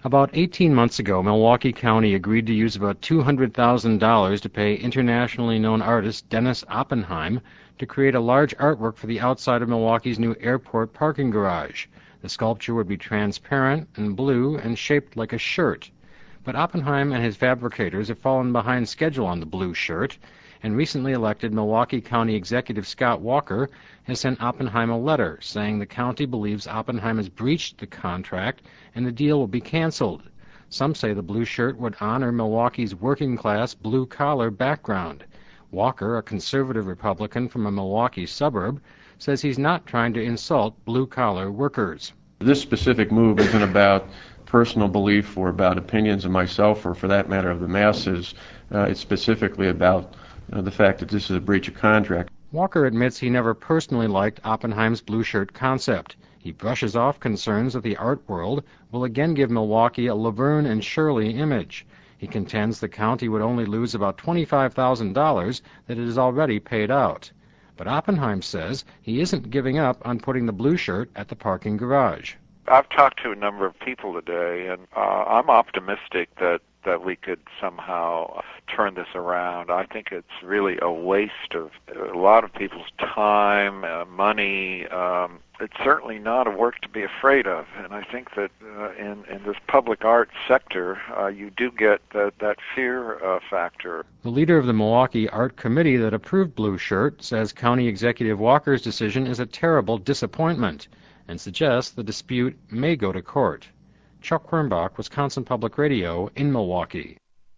About 18 months ago, Milwaukee County agreed to use about $200,000 to pay internationally known artist Dennis Oppenheim to create a large artwork for the outside of Milwaukee's new airport parking garage. The sculpture would be transparent and blue and shaped like a shirt. But Oppenheim and his fabricators have fallen behind schedule on the blue shirt, and recently elected Milwaukee County Executive Scott Walker has sent Oppenheim a letter saying the county believes Oppenheim has breached the contract and the deal will be canceled. Some say the blue shirt would honor Milwaukee's working-class blue-collar background. Walker, a conservative Republican from a Milwaukee suburb, says he's not trying to insult blue-collar workers. This specific move isn't about personal belief or about opinions of myself or, for that matter, of the masses. It's specifically about the fact that this is a breach of contract. Walker admits he never personally liked Oppenheim's blue shirt concept. He brushes off concerns that the art world will again give Milwaukee a Laverne and Shirley image. He contends the county would only lose about $25,000 that it has already paid out. But Oppenheim says he isn't giving up on putting the blue shirt at the parking garage. I've talked to a number of people today, and I'm optimistic that we could somehow turn this around. I think it's really a waste of a lot of people's time, money. It's certainly not a work to be afraid of, and I think that in this public art sector, you do get that fear factor. The leader of the Milwaukee Art Committee that approved Blue Shirt says County Executive Walker's decision is a terrible disappointment and suggests the dispute may go to court. Chuck Quirmbach, Wisconsin Public Radio in Milwaukee.